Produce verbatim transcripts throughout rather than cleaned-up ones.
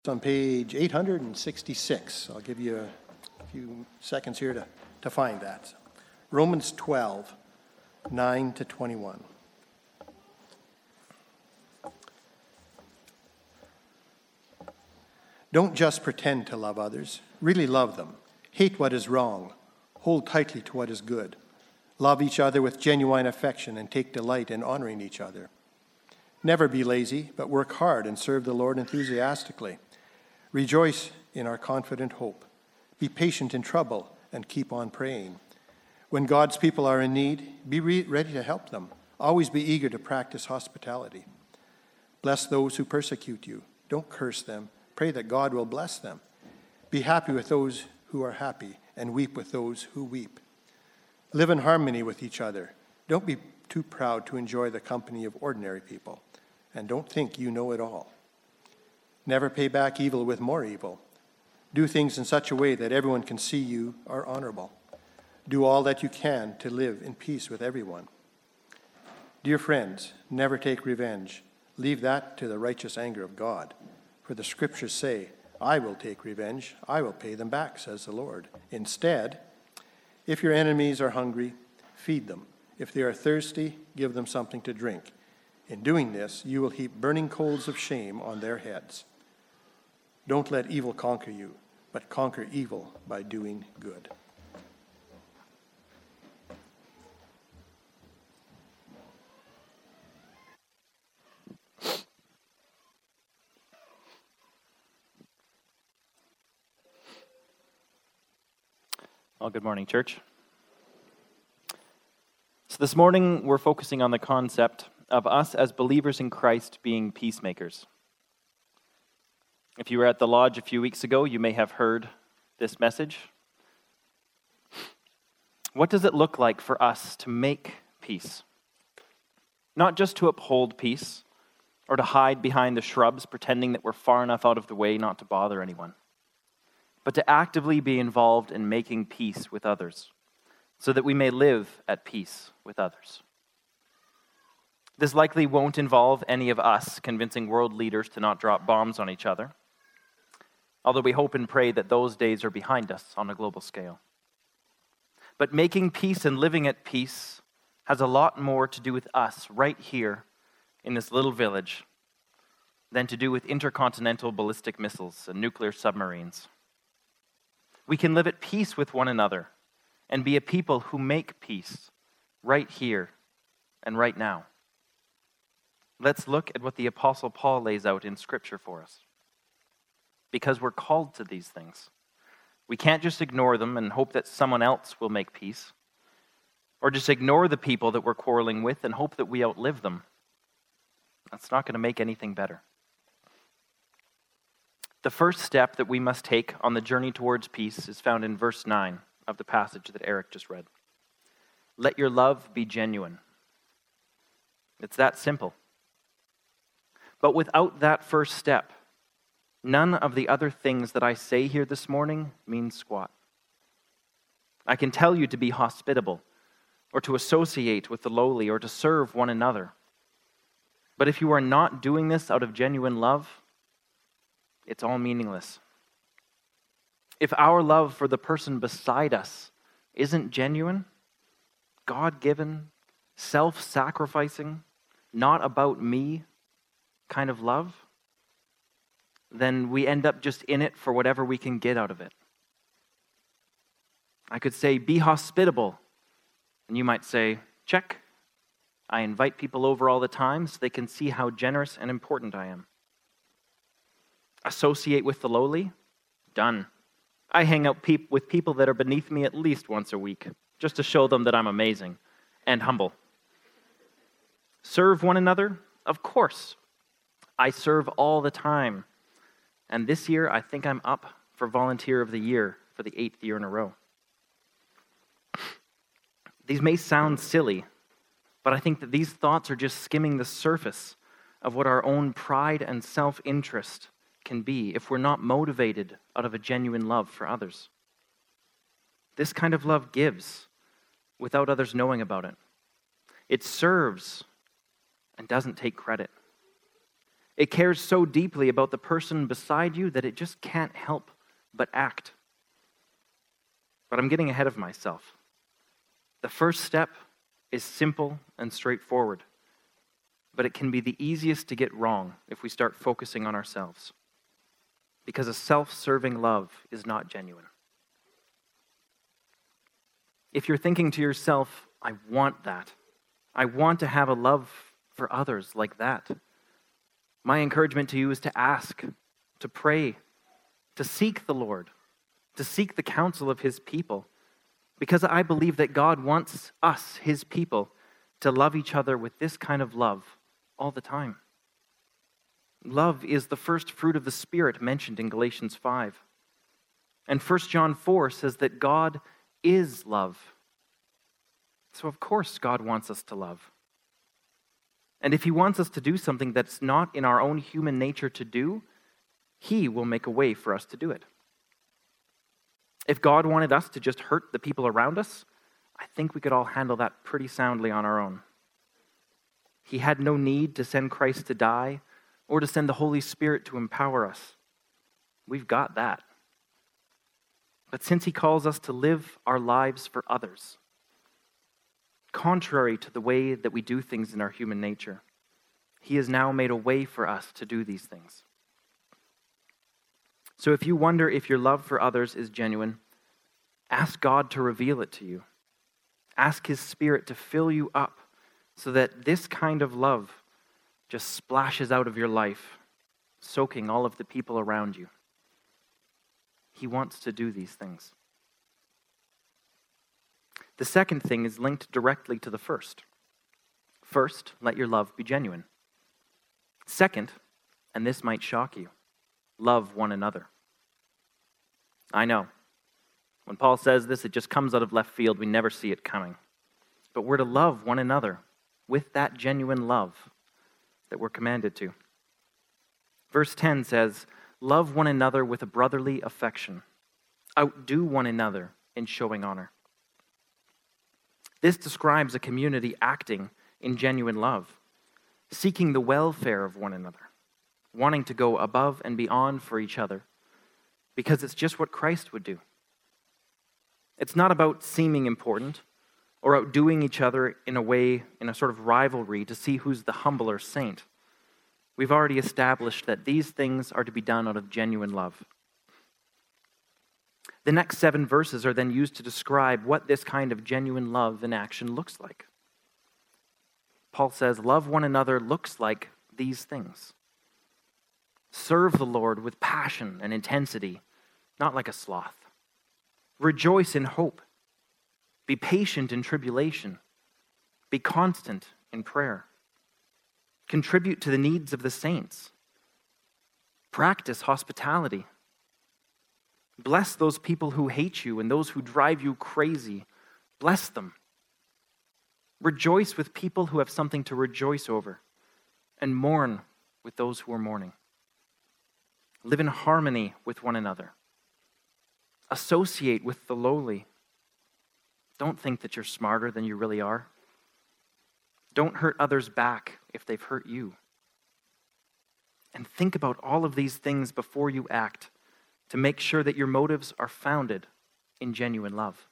On page eight hundred sixty-six. I'll give you a few seconds here to, to find that. Romans twelve, nine to twenty-one. Don't just pretend to love others. Really love them. Hate what is wrong. Hold tightly to what is good. Love each other with genuine affection and take delight in honoring each other. Never be lazy, but work hard and serve the Lord enthusiastically. Rejoice in our confident hope. Be patient in trouble and keep on praying. When God's people are in need, be re- ready to help them. Always be eager to practice hospitality. Bless those who persecute you. Don't curse them. Pray that God will bless them. Be happy with those who are happy and weep with those who weep. Live in harmony with each other. Don't be too proud to enjoy the company of ordinary people, and don't think you know it all. Never pay back evil with more evil. Do things in such a way that everyone can see you are honorable. Do all that you can to live in peace with everyone. Dear friends, never take revenge. Leave that to the righteous anger of God. For the scriptures say, I will take revenge, I will pay them back, says the Lord. Instead, if your enemies are hungry, feed them. If they are thirsty, give them something to drink. In doing this, you will heap burning coals of shame on their heads. Don't let evil conquer you, but conquer evil by doing good. Well, good morning, church. So this morning, we're focusing on the concept of us as believers in Christ being peacemakers. If you were at the lodge a few weeks ago, you may have heard this message. What does it look like for us to make peace? Not just to uphold peace or to hide behind the shrubs pretending that we're far enough out of the way not to bother anyone, but to actively be involved in making peace with others so that we may live at peace with others. This likely won't involve any of us convincing world leaders to not drop bombs on each other, although we hope and pray that those days are behind us on a global scale. But making peace and living at peace has a lot more to do with us right here in this little village than to do with intercontinental ballistic missiles and nuclear submarines. We can live at peace with one another and be a people who make peace right here and right now. Let's look at what the Apostle Paul lays out in Scripture for us, because we're called to these things. We can't just ignore them and hope that someone else will make peace, or just ignore the people that we're quarreling with and hope that we outlive them. That's not going to make anything better. The first step that we must take on the journey towards peace is found in verse nine of the passage that Eric just read. Let your love be genuine. It's that simple. But without that first step, none of the other things that I say here this morning mean squat. I can tell you to be hospitable, or to associate with the lowly, or to serve one another. But if you are not doing this out of genuine love, it's all meaningless. If our love for the person beside us isn't genuine, God-given, self-sacrificing, not about me kind of love, then we end up just in it for whatever we can get out of it. I could say, be hospitable. And you might say, check. I invite people over all the time so they can see how generous and important I am. Associate with the lowly? Done. I hang out pe- with people that are beneath me at least once a week, just to show them that I'm amazing and humble. Serve one another? Of course. I serve all the time. And this year, I think I'm up for Volunteer of the Year for the eighth year in a row. These may sound silly, but I think that these thoughts are just skimming the surface of what our own pride and self-interest can be if we're not motivated out of a genuine love for others. This kind of love gives without others knowing about it. It serves and doesn't take credit. It cares so deeply about the person beside you that it just can't help but act. But I'm getting ahead of myself. The first step is simple and straightforward, but it can be the easiest to get wrong if we start focusing on ourselves. Because a self-serving love is not genuine. If you're thinking to yourself, I want that. I want to have a love for others like that. My encouragement to you is to ask, to pray, to seek the Lord, to seek the counsel of his people, because I believe that God wants us, his people, to love each other with this kind of love all the time. Love is the first fruit of the Spirit mentioned in Galatians five. And First John four says that God is love. So of course God wants us to love. And if he wants us to do something that's not in our own human nature to do, he will make a way for us to do it. If God wanted us to just hurt the people around us, I think we could all handle that pretty soundly on our own. He had no need to send Christ to die or to send the Holy Spirit to empower us. We've got that. But since he calls us to live our lives for others, contrary to the way that we do things in our human nature, he has now made a way for us to do these things. So if you wonder if your love for others is genuine, ask God to reveal it to you. Ask his Spirit to fill you up so that this kind of love just splashes out of your life, soaking all of the people around you. He wants to do these things. The second thing is linked directly to the first. First, let your love be genuine. Second, and this might shock you, love one another. I know. When Paul says this, it just comes out of left field. We never see it coming. But we're to love one another with that genuine love that we're commanded to. Verse ten says, love one another with a brotherly affection. Outdo one another in showing honor. This describes a community acting in genuine love, seeking the welfare of one another, wanting to go above and beyond for each other, because it's just what Christ would do. It's not about seeming important or outdoing each other in a way, in a sort of rivalry to see who's the humbler saint. We've already established that these things are to be done out of genuine love. The next seven verses are then used to describe what this kind of genuine love in action looks like. Paul says, love one another looks like these things. Serve the Lord with passion and intensity, not like a sloth. Rejoice in hope. Be patient in tribulation. Be constant in prayer. Contribute to the needs of the saints. Practice hospitality. Bless those people who hate you and those who drive you crazy. Bless them. Rejoice with people who have something to rejoice over, and mourn with those who are mourning. Live in harmony with one another. Associate with the lowly. Don't think that you're smarter than you really are. Don't hurt others back if they've hurt you. And think about all of these things before you act to make sure that your motives are founded in genuine love.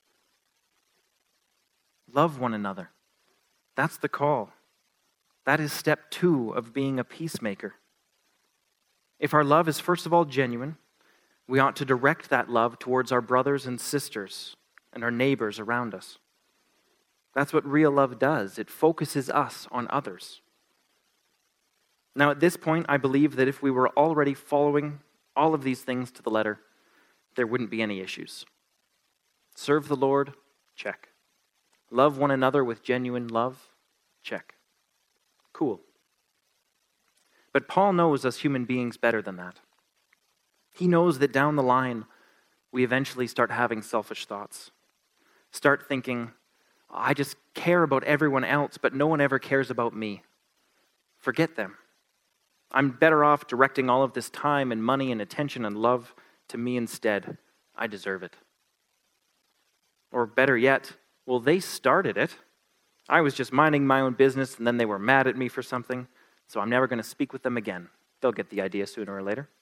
Love one another. That's the call. That is step two of being a peacemaker. If our love is first of all genuine, we ought to direct that love towards our brothers and sisters and our neighbors around us. That's what real love does. It focuses us on others. Now, at this point, I believe that if we were already following all of these things to the letter, there wouldn't be any issues. Serve the Lord, check. Love one another with genuine love, check. Cool. But Paul knows us human beings better than that. He knows that down the line, we eventually start having selfish thoughts. Start thinking, I just care about everyone else, but no one ever cares about me. Forget them. I'm better off directing all of this time and money and attention and love to me instead. I deserve it. Or better yet, well, they started it. I was just minding my own business and then they were mad at me for something, so I'm never going to speak with them again. They'll get the idea sooner or later.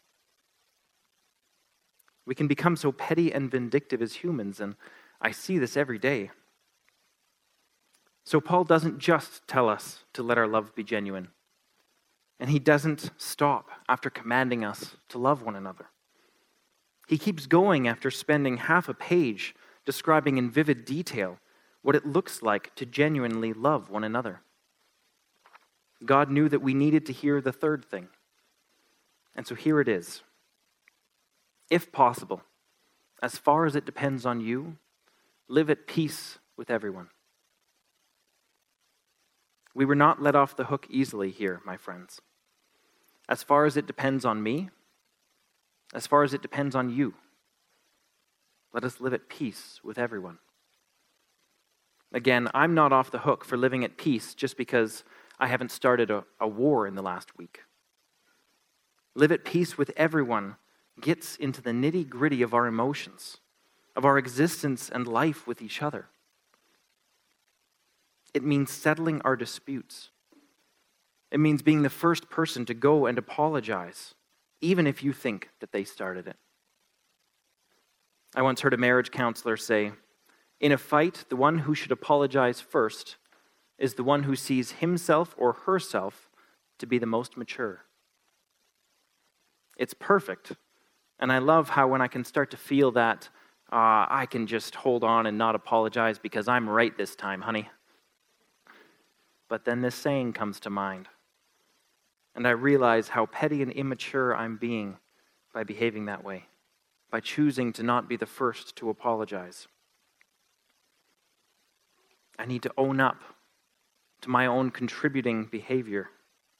We can become so petty and vindictive as humans, and I see this every day. So Paul doesn't just tell us to let our love be genuine, and he doesn't stop after commanding us to love one another. He keeps going after spending half a page describing in vivid detail what it looks like to genuinely love one another. God knew that we needed to hear the third thing, and so here it is. If possible, as far as it depends on you, live at peace with everyone. We were not let off the hook easily here, my friends. As far as it depends on me, as far as it depends on you, let us live at peace with everyone. Again, I'm not off the hook for living at peace just because I haven't started a, a war in the last week. Live at peace with everyone gets into the nitty-gritty of our emotions, of our existence and life with each other. It means settling our disputes. It means being the first person to go and apologize, even if you think that they started it. I once heard a marriage counselor say, in a fight, the one who should apologize first is the one who sees himself or herself to be the most mature. It's perfect. And I love how when I can start to feel that, uh, I can just hold on and not apologize because I'm right this time, honey. But then this saying comes to mind. And I realize how petty and immature I'm being by behaving that way, by choosing to not be the first to apologize. I need to own up to my own contributing behavior.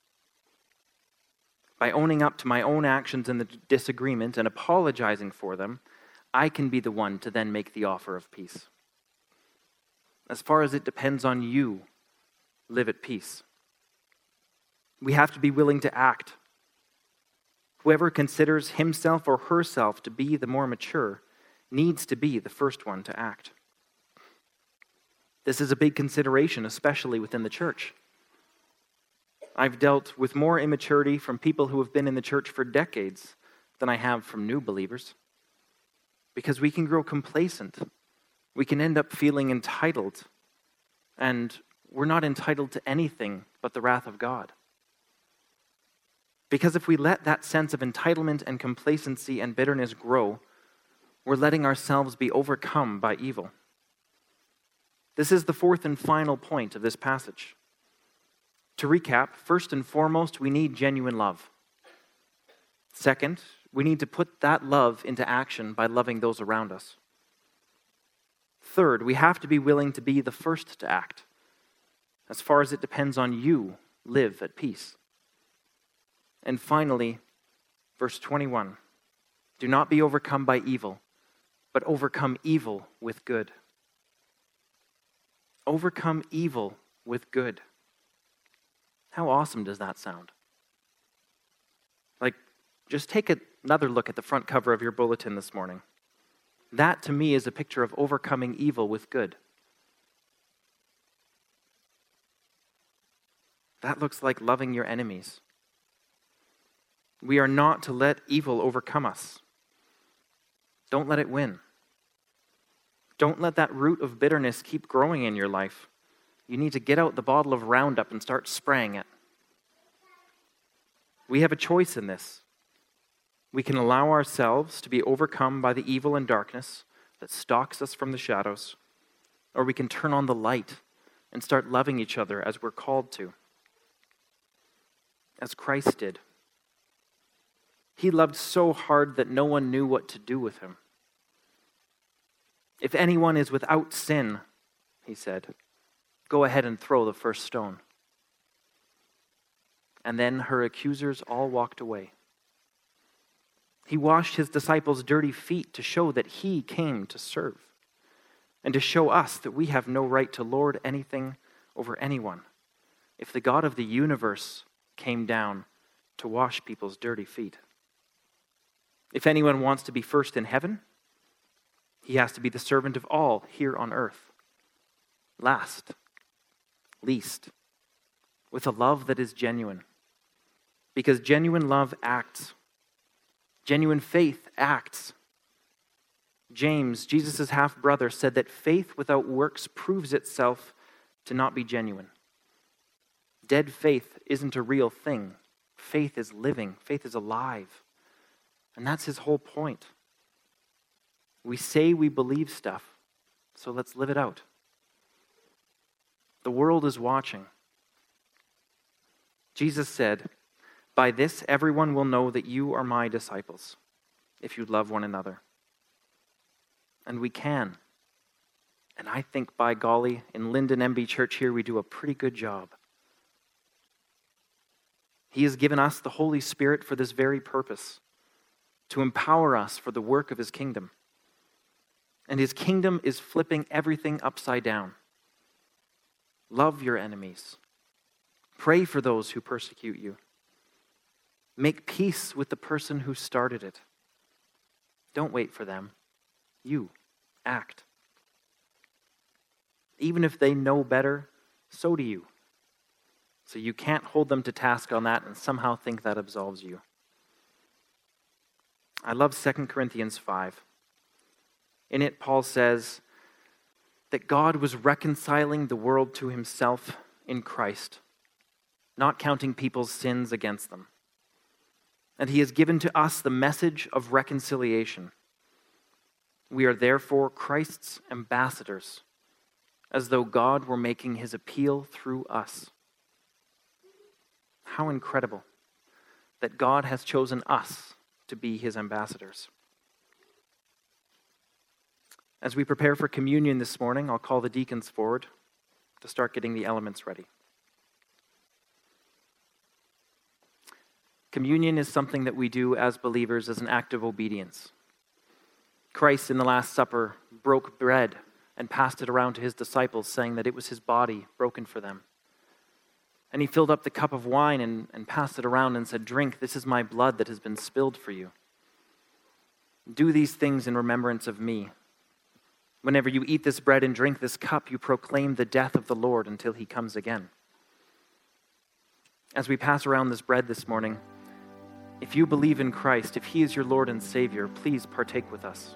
By owning up to my own actions in the disagreement and apologizing for them, I can be the one to then make the offer of peace. As far as it depends on you, live at peace. We have to be willing to act. Whoever considers himself or herself to be the more mature needs to be the first one to act. This is a big consideration, especially within the church. I've dealt with more immaturity from people who have been in the church for decades than I have from new believers. Because we can grow complacent. We can end up feeling entitled. And we're not entitled to anything but the wrath of God. Because if we let that sense of entitlement and complacency and bitterness grow, we're letting ourselves be overcome by evil. This is the fourth and final point of this passage. To recap, first and foremost, we need genuine love. Second, we need to put that love into action by loving those around us. Third, we have to be willing to be the first to act. As far as it depends on you, live at peace. And finally, verse twenty-one, do not be overcome by evil, but overcome evil with good. Overcome evil with good. How awesome does that sound? Like, just take another look at the front cover of your bulletin this morning. That, to me, is a picture of overcoming evil with good. That looks like loving your enemies. We are not to let evil overcome us. Don't let it win. Don't let that root of bitterness keep growing in your life. You need to get out the bottle of Roundup and start spraying it. We have a choice in this. We can allow ourselves to be overcome by the evil and darkness that stalks us from the shadows, or we can turn on the light and start loving each other as we're called to, as Christ did. He loved so hard that no one knew what to do with him. If anyone is without sin, he said, go ahead and throw the first stone. And then her accusers all walked away. He washed his disciples' dirty feet to show that he came to serve and to show us that we have no right to lord anything over anyone. If the God of the universe came down to wash people's dirty feet. If anyone wants to be first in heaven, he has to be the servant of all here on earth. Last, least, with a love that is genuine. Because genuine love acts. Genuine faith acts. James, Jesus' half-brother, said that faith without works proves itself to not be genuine. Dead faith isn't a real thing. Faith is living. Faith is alive. And that's his whole point. We say we believe stuff, so let's live it out. The world is watching. Jesus said, "By this everyone will know that you are my disciples, if you love one another." And we can. And I think, by golly, in Linden M B Church here, we do a pretty good job. He has given us the Holy Spirit for this very purpose, to empower us for the work of his kingdom. And his kingdom is flipping everything upside down. Love your enemies. Pray for those who persecute you. Make peace with the person who started it. Don't wait for them. You act. Even if they know better, so do you. So you can't hold them to task on that and somehow think that absolves you. I love Second Corinthians five. In it, Paul says that God was reconciling the world to himself in Christ, not counting people's sins against them. And he has given to us the message of reconciliation. We are therefore Christ's ambassadors, as though God were making his appeal through us. How incredible that God has chosen us to be his ambassadors. As we prepare for communion this morning, I'll call the deacons forward to start getting the elements ready. Communion is something that we do as believers as an act of obedience. Christ in the Last Supper broke bread and passed it around to his disciples, saying that it was his body broken for them. And he filled up the cup of wine and, and passed it around and said, "Drink, this is my blood that has been spilled for you. Do these things in remembrance of me. Whenever you eat this bread and drink this cup, you proclaim the death of the Lord until he comes again." As we pass around this bread this morning, if you believe in Christ, if he is your Lord and Savior, please partake with us.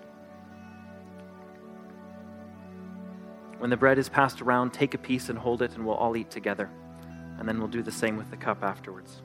When the bread is passed around, take a piece and hold it, and we'll all eat together. And then we'll do the same with the cup afterwards.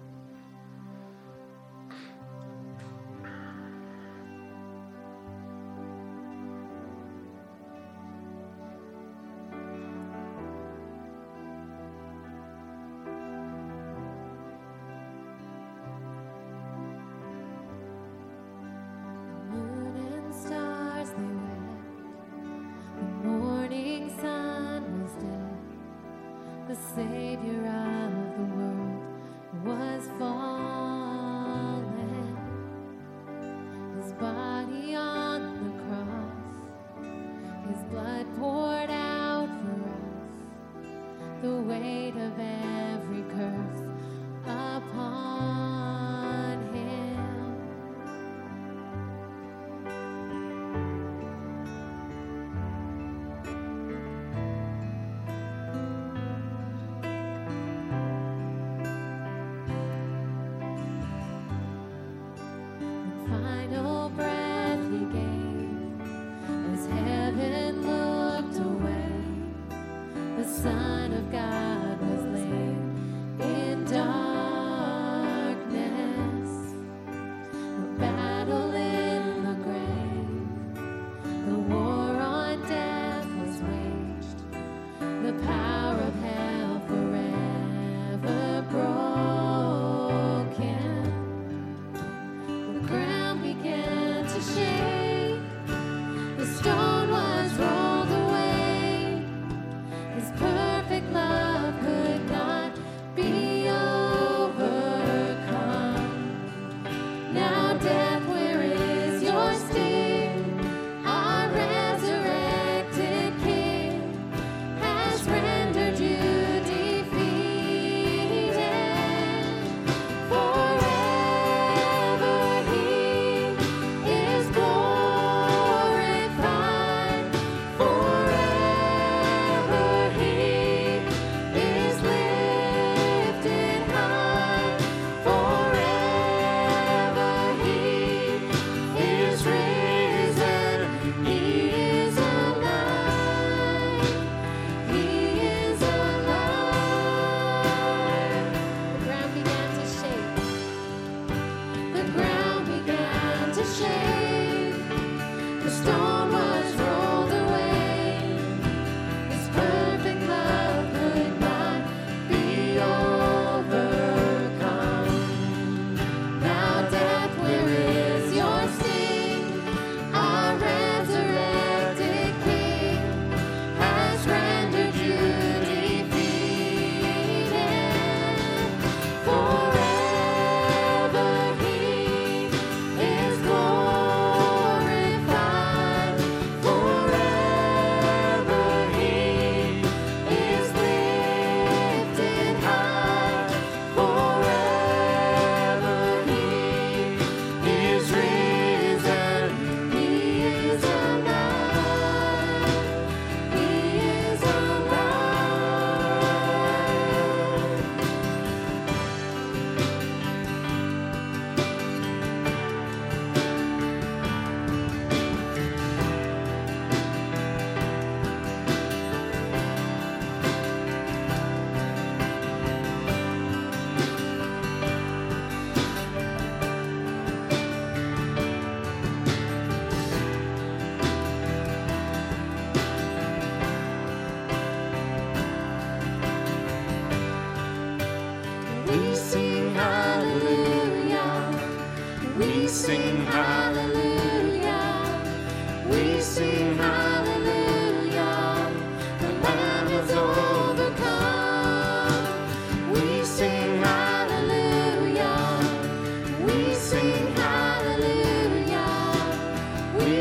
Stone was rolled away, his perfect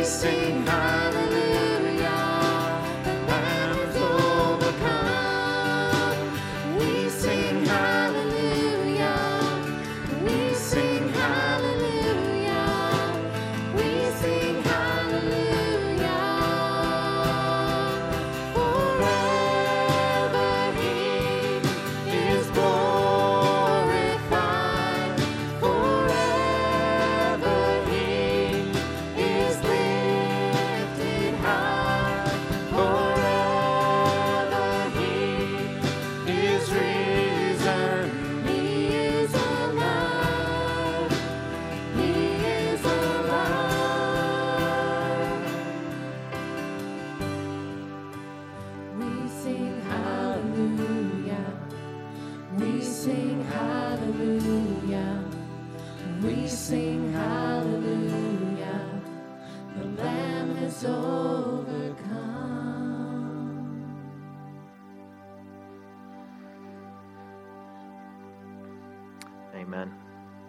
sing hallelujah, the Lamb is overcome. We sing hallelujah, we sing hallelujah, we sing hallelujah. Forever He is glorified, forever He is lifted high, forever He is risen. He is alive, He is alive. We sing hallelujah, we sing hallelujah, we sing hallelujah, the Lamb is overcome. Amen.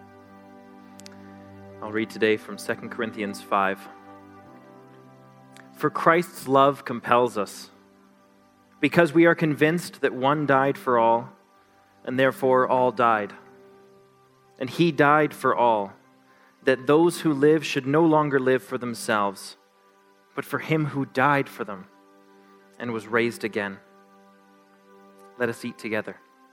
I'll read today from Second Corinthians five. For Christ's love compels us, because we are convinced that one died for all, and therefore all died. And he died for all, that those who live should no longer live for themselves, but for him who died for them and was raised again. Let us eat together.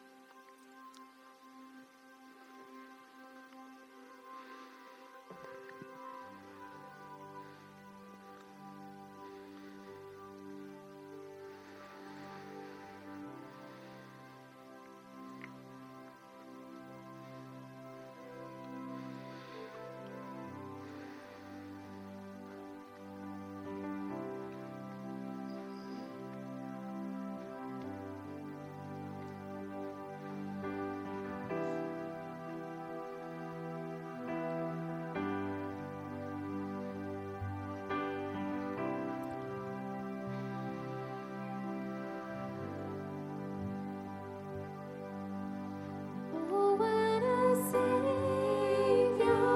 Oh, what a Savior!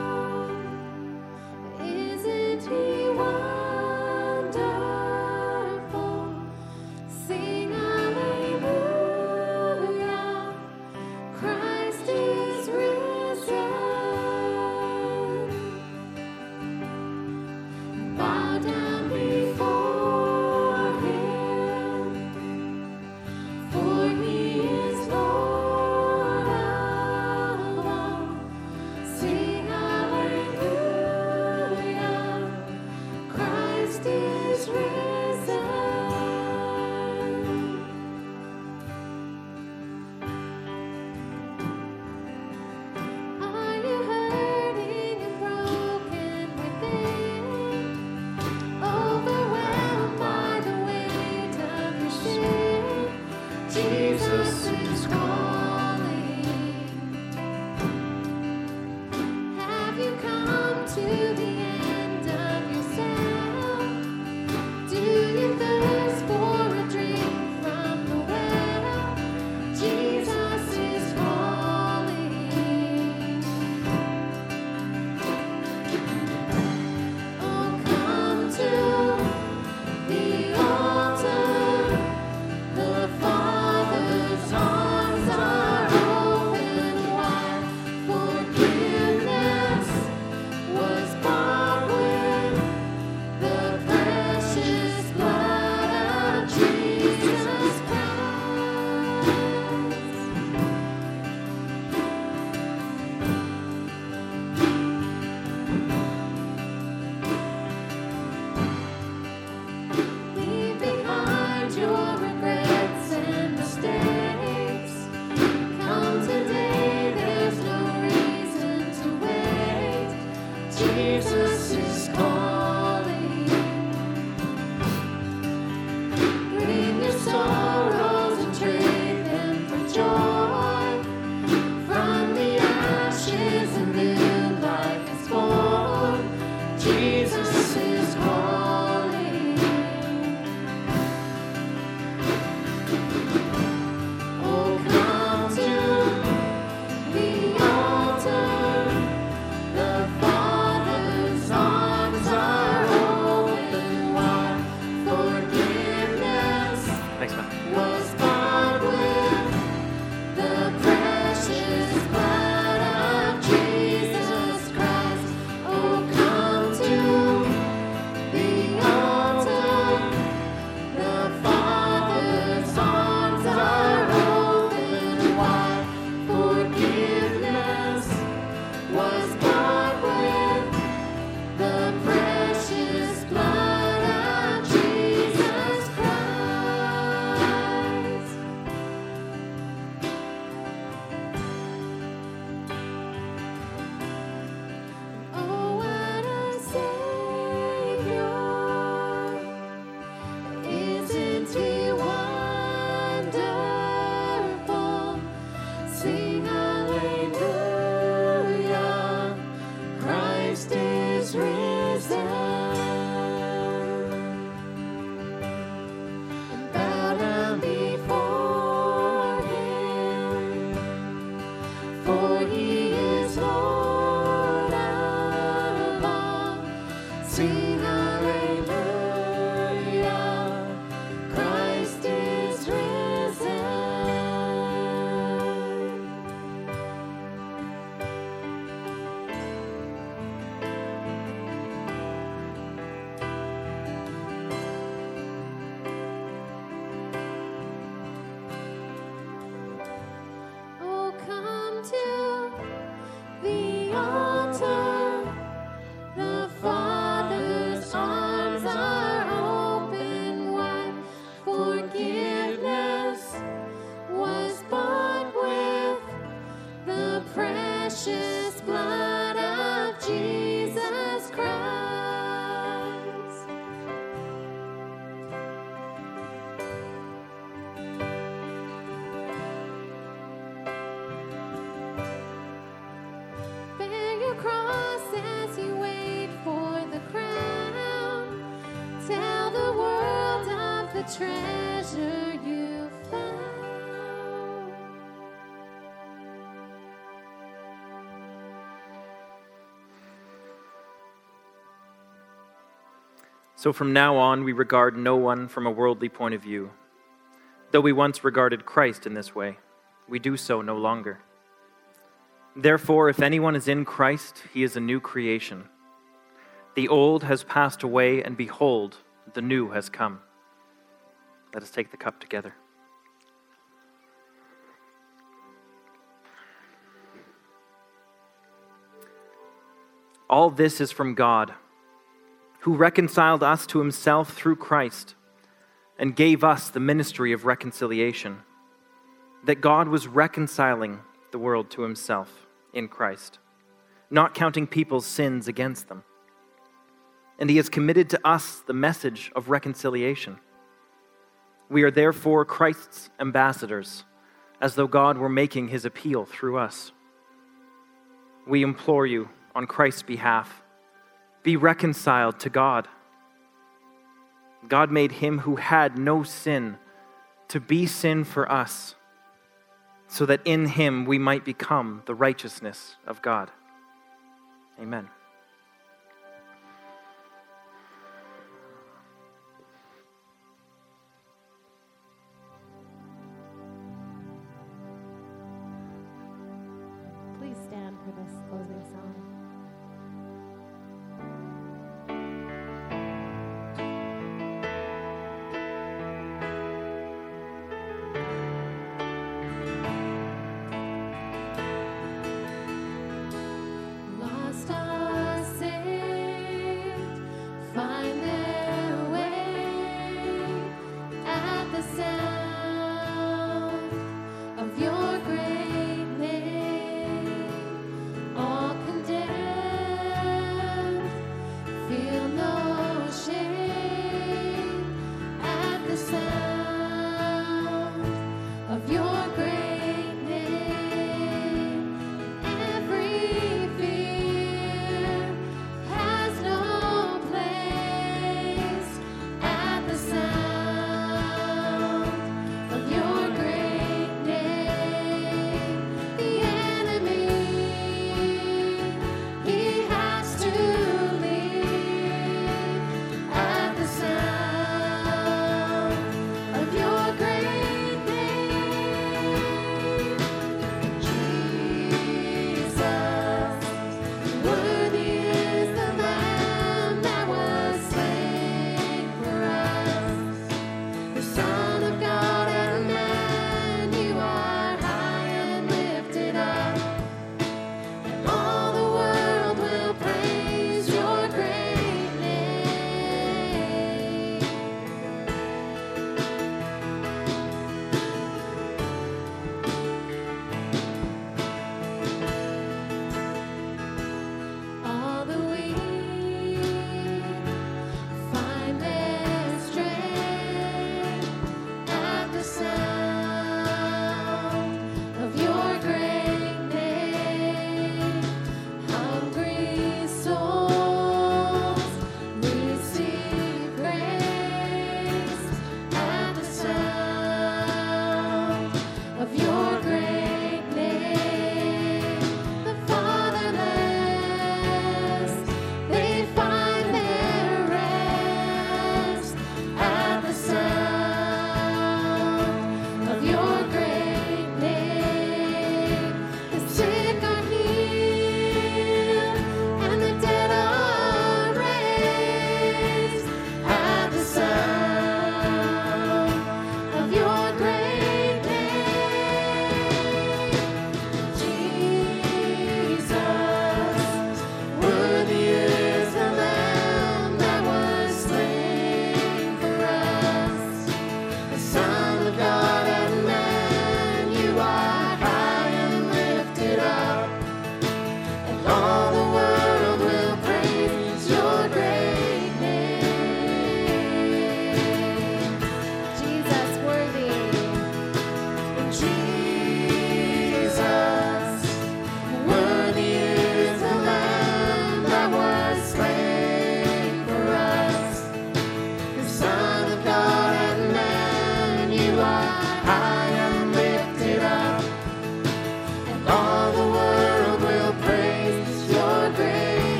Isn't He wonderful? Sing hallelujah! Christ is risen. Bow down before Him, for He is Lord of all. Sing hallelujah, Christ is risen. Are you hurting and broken within? Overwhelmed by the weight of your sin? Jesus is calling. Have you come to the end of yourself? Do you thirst for a drink from the well? Jesus is calling. Oh, come to the altar. The Father's arms are open wide. Forgiveness was bought with the precious blood of Jesus Christ. Leave behind your regrets and mistakes. Come today, there's no reason to wait. Jesus is calling. Bring your sorrows and trade them for joy. From the ashes a new life is born. Jesus is calling. Oh, come to the altar. The Father's arms are Sing hallelujah, Christ is risen. Oh, come to the altar. The Father's arms are open wide. Forgiveness was bought with the precious blood of Jesus Christ. Bear your cross as you wait for the crown. Tell the world of the treasure you found. So from now on, we regard no one from a worldly point of view. Though we once regarded Christ in this way, we do so no longer. Therefore, if anyone is in Christ, he is a new creation. The old has passed away, and behold, the new has come. Let us take the cup together. All this is from God, who reconciled us to himself through Christ and gave us the ministry of reconciliation, that God was reconciling the world to himself in Christ, not counting people's sins against them. And he has committed to us the message of reconciliation. We are therefore Christ's ambassadors, as though God were making his appeal through us. We implore you, on Christ's behalf, be reconciled to God. God made him who had no sin to be sin for us, so that in him we might become the righteousness of God. Amen. Please stand for this closing song. Lost are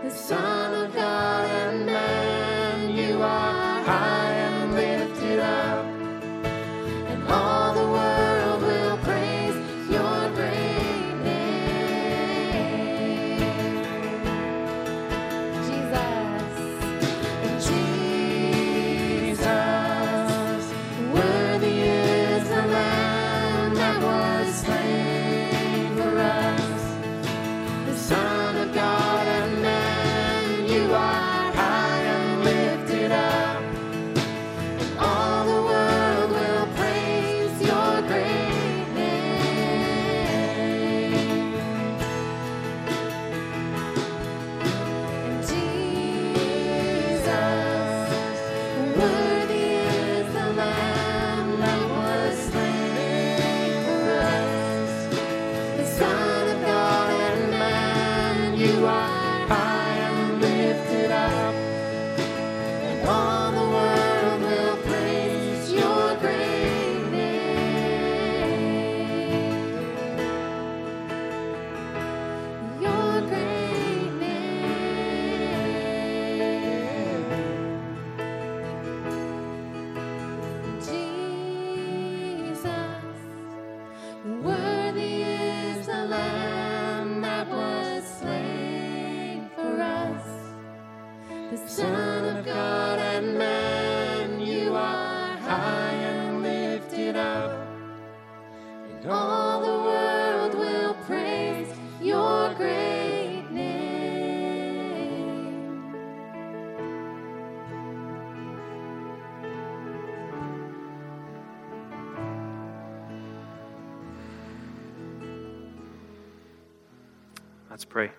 the Son of God and man. You are high and lifted up, and all the world will praise your great name. Jesus, Jesus, worthy is the Lamb that was slain for us, the Son of God and man. You are high and lifted up, and all the world will praise your great name. And Jesus, worthy is the Lamb that was slain for us, the Son of God and man. You are high and lifted up, and all the world will praise your great name. Your great name. Jesus, worthy is the Lamb that was slain for us, the Son of God and man. You are high and lifted up, and all the world will praise your great name. Let's pray.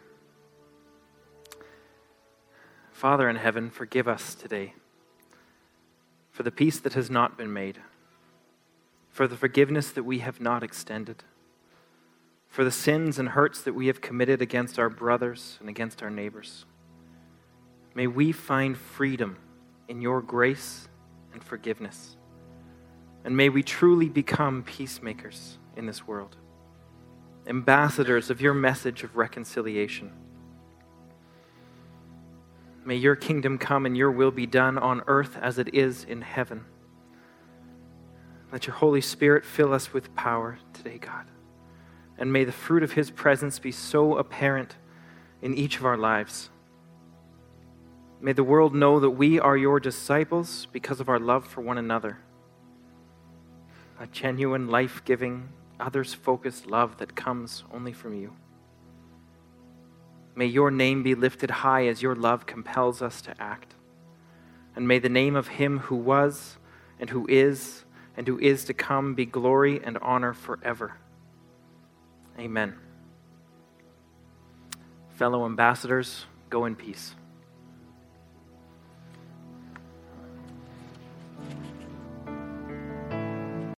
Father in heaven, forgive us today for the peace that has not been made, for the forgiveness that we have not extended, for the sins and hurts that we have committed against our brothers and against our neighbors. May we find freedom in your grace and forgiveness, and may we truly become peacemakers in this world, ambassadors of your message of reconciliation. May your kingdom come and your will be done on earth as it is in heaven. Let your Holy Spirit fill us with power today, God. And may the fruit of his presence be so apparent in each of our lives. May the world know that we are your disciples because of our love for one another. A genuine, life-giving, others-focused love that comes only from you. May your name be lifted high as your love compels us to act. And may the name of him who was and who is and who is to come be glory and honor forever. Amen. Fellow ambassadors, go in peace.